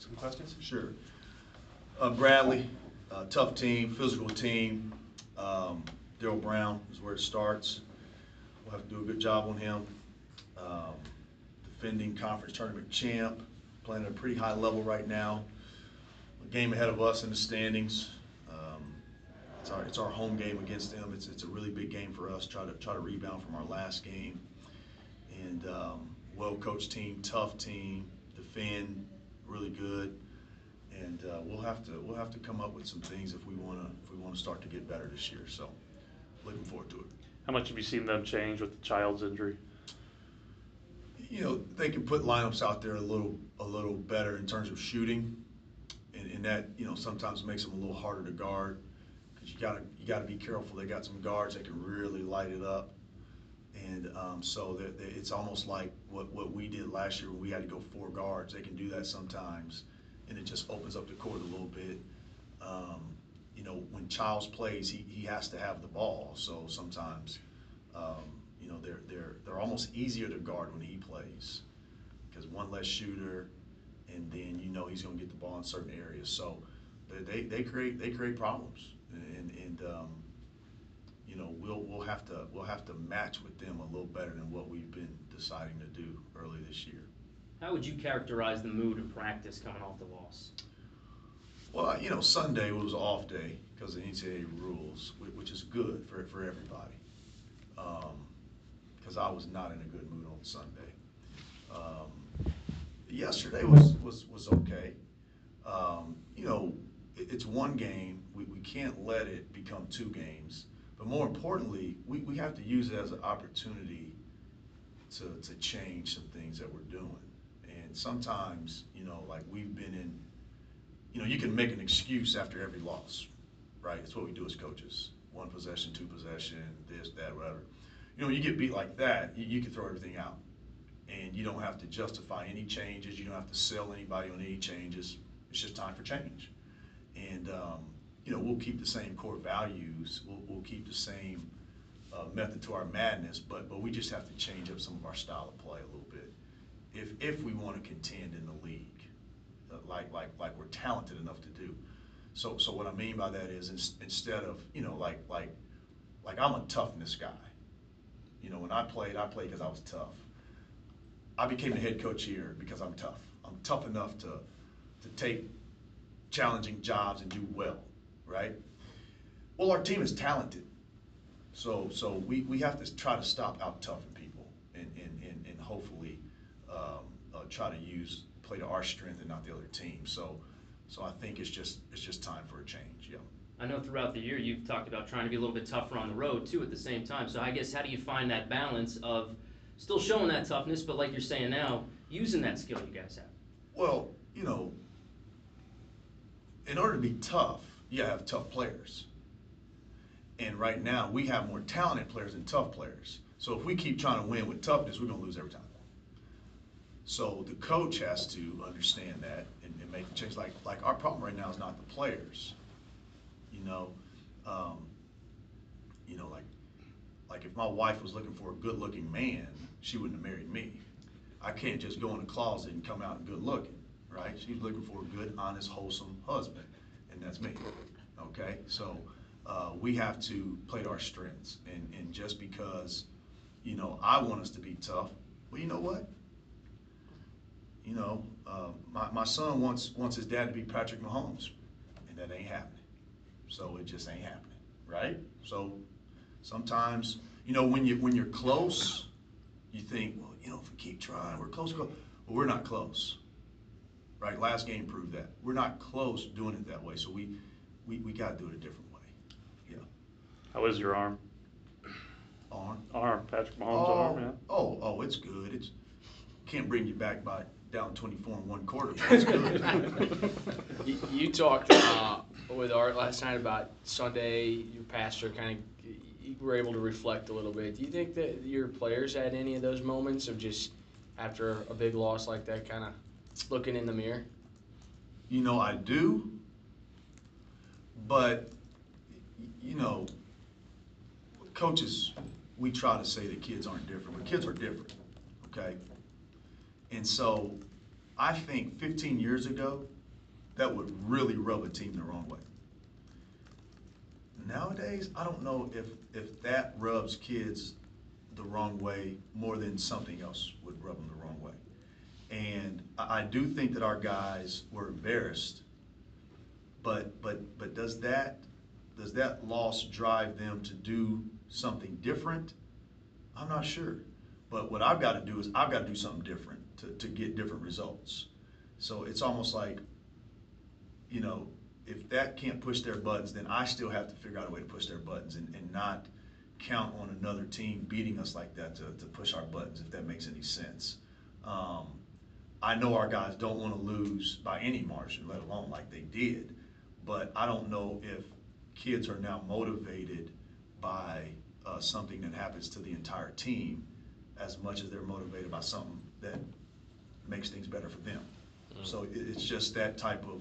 some questions? Sure. Bradley, tough team, physical team. Daryl Brown is where it starts. We'll have to do a good job on him. Um, Defending conference tournament champ, playing at a pretty high level right now. A game ahead of us in the standings. It's our home game against them. It's a really big game for us. Try to rebound from our last game. And well-coached team, tough team, defend really good. And we'll have to come up with some things if we want to start to get better this year. So looking forward to it. How much have you seen them change with the Childs injury? You know, they can put lineups out there a little better in terms of shooting, and that, you know, sometimes makes them a little harder to guard, because you gotta be careful. They got some guards that can really light it up, and so it's almost like what we did last year when we had to go 4 guards. They can do that sometimes, and it just opens up the court a little bit. You know, when Childs plays, he has to have the ball, so sometimes. You know, they're almost easier to guard when he plays, because one less shooter, and then you know he's going to get the ball in certain areas. So they create problems, and you know, we'll have to match with them a little better than what we've been deciding to do early this year. How would you characterize the mood in practice coming off the loss? Well, you know, Sunday was an off day because of the NCAA rules, which is good for everybody. Because I was not in a good mood on Sunday. Yesterday was okay. You know, it's one game. We can't let it become 2 games. But more importantly, we have to use it as an opportunity to change some things that we're doing. And sometimes, you know, like we've been in, you know, you can make an excuse after every loss, right? It's what we do as coaches. 1 possession, 2 possession, this, that, whatever. You know, when you get beat like that, you can throw everything out. And you don't have to justify any changes. You don't have to sell anybody on any changes. It's just time for change. And, you know, we'll keep the same core values. We'll keep the same method to our madness, but we just have to change up some of our style of play a little bit if we want to contend in the league, like we're talented enough to do. So what I mean by that is instead of, you know, like I'm a toughness guy. You know, when I played because I was tough. I became the head coach here because I'm tough. I'm tough enough to take challenging jobs and do well, right? Well, our team is talented. So we have to try to stop out-toughing people and hopefully try to play to our strength and not the other team. So I think it's just time for a change, yeah. I know throughout the year you've talked about trying to be a little bit tougher on the road too at the same time. So I guess how do you find that balance of still showing that toughness, but like you're saying now, using that skill you guys have? Well, you know, in order to be tough, you gotta have tough players. And right now, we have more talented players than tough players. So if we keep trying to win with toughness, we're gonna lose every time. So the coach has to understand that and make the change. Like our problem right now is not the players. You know, like if my wife was looking for a good-looking man, she wouldn't have married me. I can't just go in the closet and come out good-looking, right? She's looking for a good, honest, wholesome husband, and that's me. Okay, so we have to play to our strengths, and just because, you know, I want us to be tough, well, you know what? You know, my son wants his dad to be Patrick Mahomes, and that ain't happening. So it just ain't happening, right? So sometimes, you know, when you're close, you think, well, you know, if we keep trying, we're close. Well, we're not close, right? Last game proved that. We're not close doing it that way, so we got to do it a different way, yeah. How is your arm? Arm? Patrick Mahomes' arm, yeah. Oh, it's good. It's can't bring you back by down 24 in 1 quarter, but it's good. You talked with Art last night about Sunday, your pastor kind of, you were able to reflect a little bit. Do you think that your players had any of those moments of just after a big loss like that kind of looking in the mirror? You know, I do, but, you know, coaches, we try to say that kids aren't different, but kids are different, okay? And so I think 15 years ago, that would really rub a team the wrong way. Nowadays, I don't know if that rubs kids the wrong way more than something else would rub them the wrong way. And I do think that our guys were embarrassed, but does that loss drive them to do something different? I'm not sure. But what I've got to do is I've got to do something different to get different results. So it's almost like, you know, if that can't push their buttons, then I still have to figure out a way to push their buttons and not count on another team beating us like that to push our buttons, if that makes any sense. I know our guys don't want to lose by any margin, let alone like they did, but I don't know if kids are now motivated by something that happens to the entire team as much as they're motivated by something that makes things better for them. So it's just that type of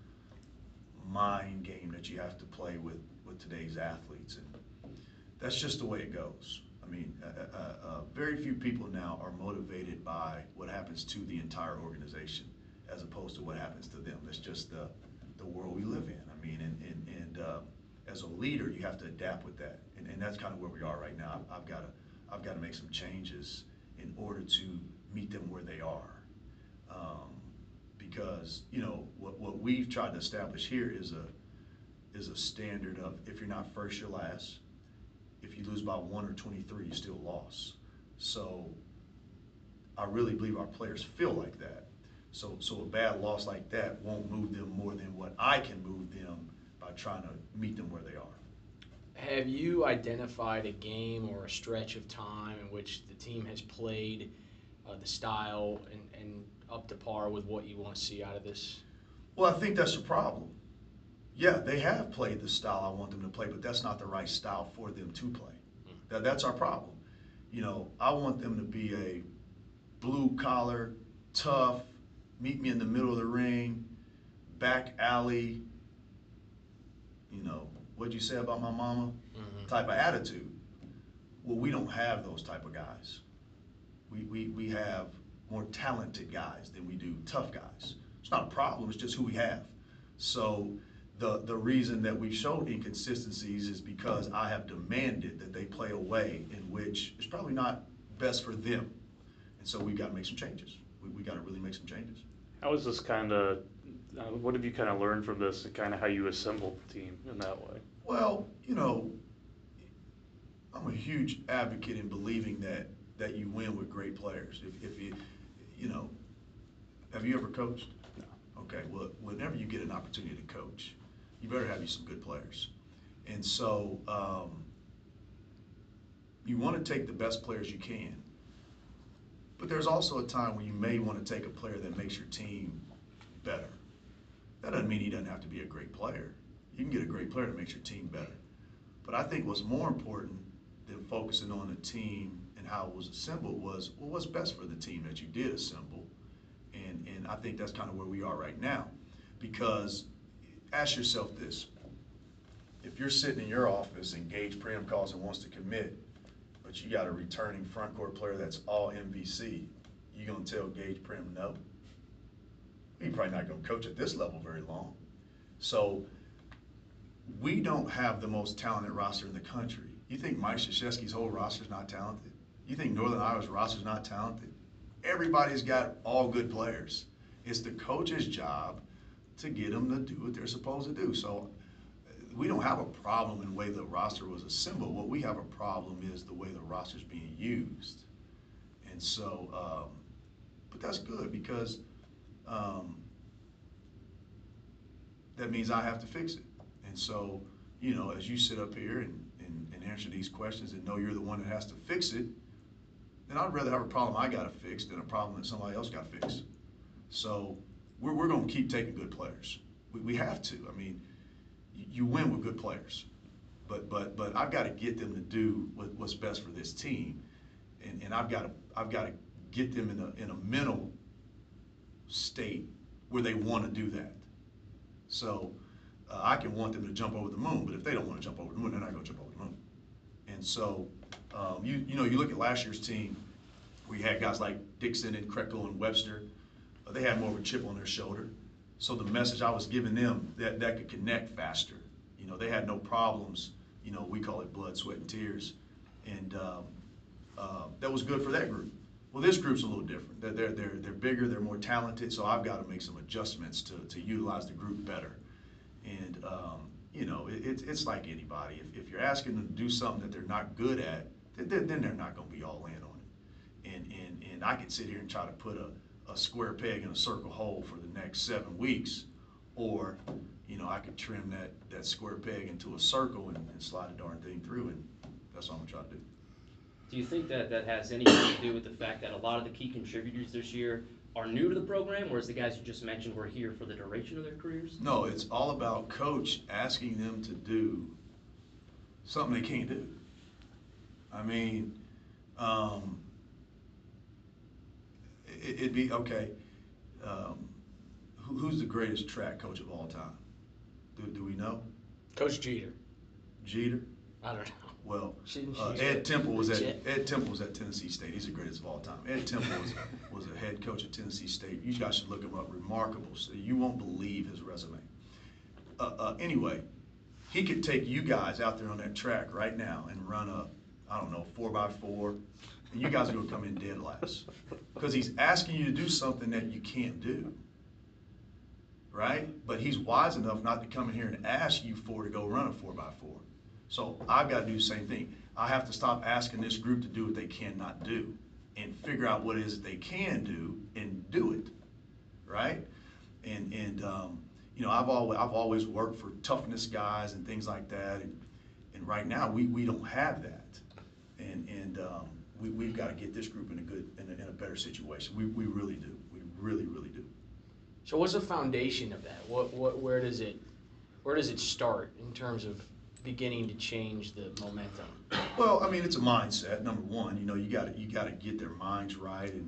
mind game that you have to play with today's athletes, and that's just the way it goes. I mean, very few people now are motivated by what happens to the entire organization as opposed to what happens to them. It's just the world we live in. I mean, and as a leader, you have to adapt with that, and that's kind of where we are right now. I've got to make some changes in order to meet them where they are. Because, you know, what we've tried to establish here is a standard of, if you're not first, you're last. If you lose by 1 or 23, you still lost. So I really believe our players feel like that. So a bad loss like that won't move them more than what I can move them by trying to meet them where they are. Have you identified a game or a stretch of time in which the team has played the style and up to par with what you want to see out of this? Well, I think that's the problem. Yeah, they have played the style I want them to play, but that's not the right style for them to play. That's our problem. You know, I want them to be a blue-collar, tough, meet me in the middle of the ring, back alley, you know, what'd you say about my mama? Type of attitude. Well, we don't have those type of guys. We have more talented guys than we do tough guys. It's not a problem, it's just who we have. So the reason that we showed inconsistencies is because I have demanded that they play a way in which is probably not best for them. And so we've got to make some changes. We got to really make some changes. How is this kind of, what have you kind of learned from this and kind of how you assembled the team in that way? Well, you know, I'm a huge advocate in believing that you win with great players. If you know, have you ever coached? No. Okay, well, whenever you get an opportunity to coach, you better have you some good players. And so you want to take the best players you can, but there's also a time when you may want to take a player that makes your team better. That doesn't mean he doesn't have to be a great player. You can get a great player that makes your team better. But I think what's more important than focusing on the team and how it was assembled was, well, what's best for the team that you did assemble. And I think that's kind of where we are right now. Because ask yourself this. If you're sitting in your office and Gage Prim calls and wants to commit, but you got a returning front court player that's all MVC, you gonna tell Gage Prim no? He's probably not gonna coach at this level very long. So we don't have the most talented roster in the country. You think Mike Krzyzewski's whole roster is not talented? You think Northern Iowa's roster is not talented? Everybody's got all good players. It's the coach's job to get them to do what they're supposed to do. So we don't have a problem in the way the roster was assembled. What we have a problem is the way the roster is being used. And so, but that's good because that means I have to fix it. And so, you know, as you sit up here and answer these questions and know you're the one that has to fix it, then I'd rather have a problem I got to fix than a problem that somebody else got to fix. So we're going to keep taking good players. We have to. I mean, you win with good players, but I've got to get them to do what's best for this team, and I've got to get them in a mental state where they want to do that. So I can want them to jump over the moon, but if they don't want to jump over the moon, they're not going to jump over the moon. And so you know, you look at last year's team, we had guys like Dixon and Kreckle and Webster. They had more of a chip on their shoulder. So the message I was giving them, that could connect faster. You know, they had no problems, you know, we call it blood, sweat, and tears. And that was good for that group. Well, this group's a little different. They're bigger, they're more talented, so I've got to make some adjustments to utilize the group better. And, you know, it's like anybody. If you're asking them to do something that they're not good at, then they're not going to be all in on it. And I could sit here and try to put a square peg in a circle hole for the next 7 weeks, or, you know, I could trim that square peg into a circle and slide the darn thing through, and that's what I'm going to try to do. Do you think that has anything to do with the fact that a lot of the key contributors this year are new to the program, whereas the guys you just mentioned were here for the duration of their careers? No, it's all about coach asking them to do something they can't do. I mean, it'd be, okay, who's the greatest track coach of all time? Do we know? Coach Jeter. Jeter? I don't know. Well, Shouldn't Ed Temple was legit. at Tennessee State. He's the greatest of all time. Ed Temple was a head coach at Tennessee State. You guys should look him up. Remarkable. So you won't believe his resume. Anyway, he could take you guys out there on that track right now and run a, I don't know, 4x4, and you guys are going to come in dead last because he's asking you to do something that you can't do. Right? But he's wise enough not to come in here and ask you to go run a 4x4. So I've got to do the same thing. I have to stop asking this group to do what they cannot do and figure out what it is that they can do and do it, right? And you know, I've always worked for toughness guys and things like that, and right now we don't have that, and we've got to get this group in a better situation. We really do. We really do. So what's the foundation of that? Where does it start in terms of beginning to change the momentum? Well, I mean, it's a mindset. Number one, you know, you got to get their minds right, and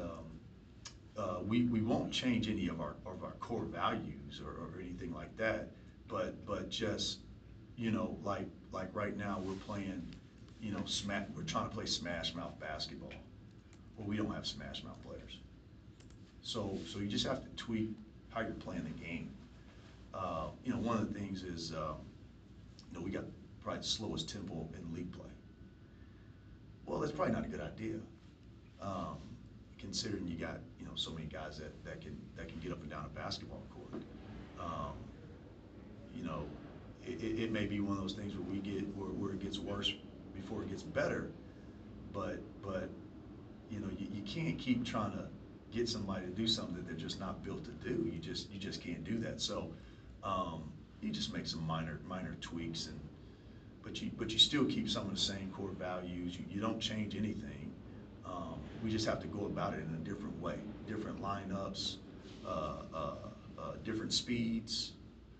we won't change any of our core values or anything like that. But just, you know, like right now we're playing, you know, we're trying to play smash mouth basketball. Well, we don't have smash mouth players. So you just have to tweak how you're playing the game. You know, one of the things is, you know, we got probably the slowest tempo in league play. Well, that's probably not a good idea, considering you got, you know, so many guys that can get up and down a basketball court. You know, it may be one of those things where it gets worse before it gets better, but you know, you can't keep trying to get somebody to do something that they're just not built to do. You just can't do that. So you just make some minor tweaks, but you still keep some of the same core values. You don't change anything. We just have to go about it in a different way, different lineups, different speeds.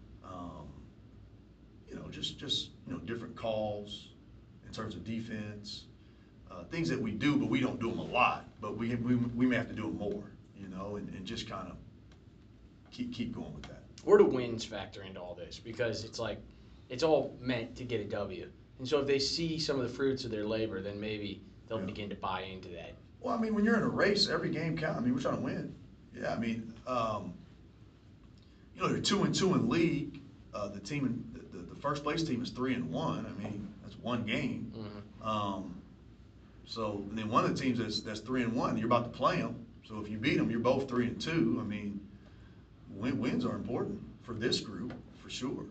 You know, just you know, different calls in terms of defense. Things that we do, but we don't do them a lot. But we may have to do them more, you know, and just kind of keep going with that. Where do wins factor into all this? Because it's like, it's all meant to get a W. And so if they see some of the fruits of their labor, then maybe they'll begin to buy into that. Well, I mean, when you're in a race, every game counts. I mean, we're trying to win. Yeah, I mean, you know, they're 2-2 in league. The first place team is 3-1. I mean, that's one game. Mm-hmm. So, and then one of the teams that's 3-1, you're about to play them. So if you beat them, you're both 3-2. I mean, wins are important for this group, for sure.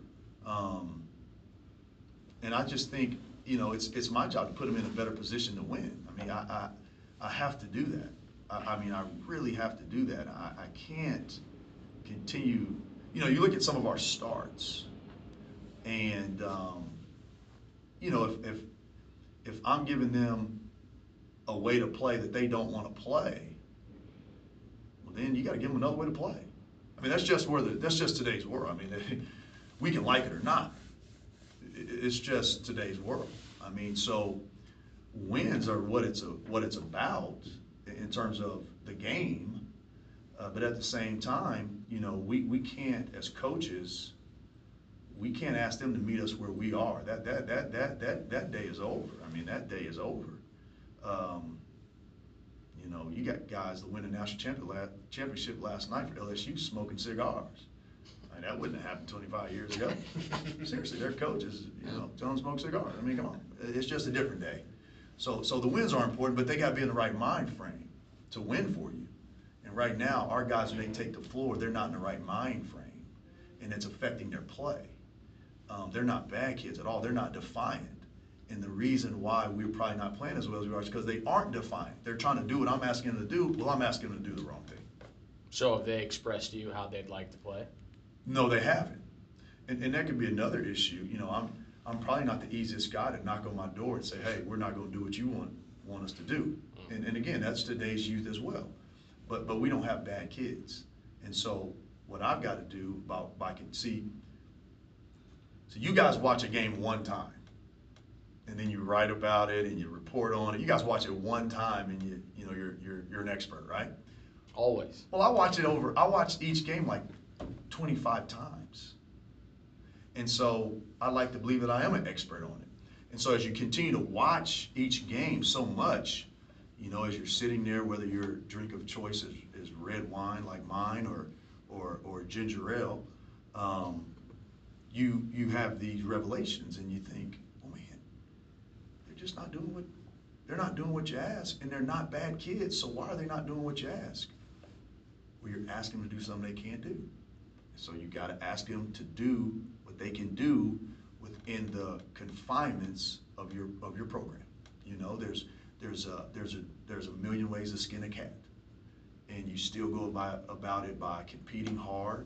And I just think, you know, it's my job to put them in a better position to win. I mean, I have to do that. I mean, I really have to do that. I can't continue. You know, you look at some of our starts, and you know, if I'm giving them a way to play that they don't want to play, well, then you got to give them another way to play. I mean, that's just today's world. I mean, we can like it or not. It's just today's world. I mean, so wins are what it's about in terms of the game, but at the same time, you know, we can't, as coaches, we can't ask them to meet us where we are. That day is over. I mean, that day is over. You know, you got guys that win a national championship last night for LSU smoking cigars. I mean, that wouldn't have happened 25 years ago. Seriously, their coaches, don't smoke cigars. I mean, come on. It's just a different day. So the wins are important, but they got to be in the right mind frame to win for you. And right now, our guys, when they take the floor, they're not in the right mind frame, and it's affecting their play. They're not bad kids at all. They're not defiant. And the reason why we're probably not playing as well as we are is because they aren't defiant. They're trying to do what I'm asking them to do. Well, I'm asking them to do the wrong thing. So have they expressed to you how they'd like to play? No, they haven't. And that could be another issue. I'm probably not the easiest guy to knock on my door and say, hey, we're not going to do what you want us to do. And again, that's today's youth as well. But we don't have bad kids. And so what I've got to do so you guys watch a game one time, and then you write about it and you report on it. You guys watch it one time, and you're an expert, right? Always. Well, I watch each game like 25 times. And so I like to believe that I am an expert on it. And so as you continue to watch each game so much, as you're sitting there, whether your drink of choice is red wine like mine or ginger ale, you have these revelations and you think, oh man, they're not doing what you ask, and they're not bad kids, so why are they not doing what you ask? Well, you're asking them to do something they can't do. So you got to ask them to do what they can do within the confinements of your program. There's a million ways to skin a cat, and you still go about it by competing hard,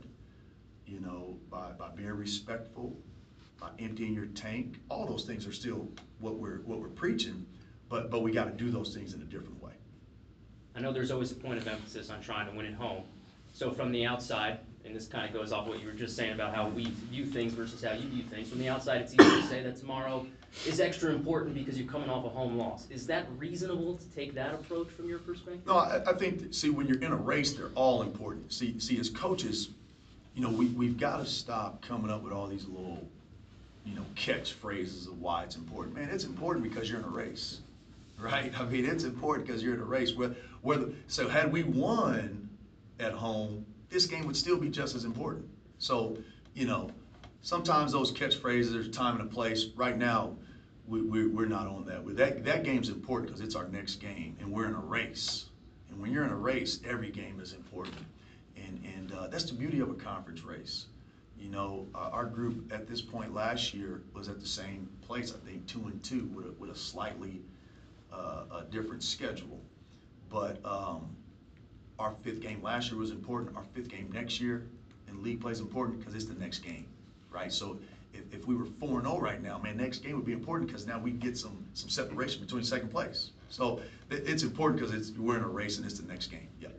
by being respectful, by emptying your tank. All those things are still what we're preaching, but we got to do those things in a different way. I know there's always a point of emphasis on trying to win at home. So from the outside, and this kind of goes off what you were just saying about how we view things versus how you view things. From the outside, it's easy to say that tomorrow is extra important because you're coming off a home loss. Is that reasonable to take that approach from your perspective? No, I think, when you're in a race, they're all important. See, as coaches, we've got to stop coming up with all these little, catchphrases of why it's important. Man, it's important because you're in a race, right? I mean, it's important because you're in a race. So had we won at home, this game would still be just as important. So, sometimes those catchphrases, there's time and a place. Right now, we're not on that. That game's important because it's our next game, and we're in a race. And when you're in a race, every game is important. And that's the beauty of a conference race. Our group at this point last year was at the same place, I think 2-2 with a slightly different schedule. But our fifth game last year was important. Our fifth game next year in league play is important because it's the next game, right? So if we were 4-0 right now, man, next game would be important because now we get some separation between second place. So it's important because we're in a race and it's the next game. Yep.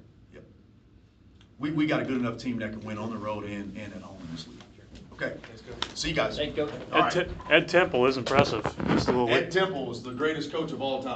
We got a good enough team that can win on the road and at home in this league. Okay. See you guys. Hey, go. All right. Ed Temple is impressive. Just a little Ed Temple was the greatest coach of all time.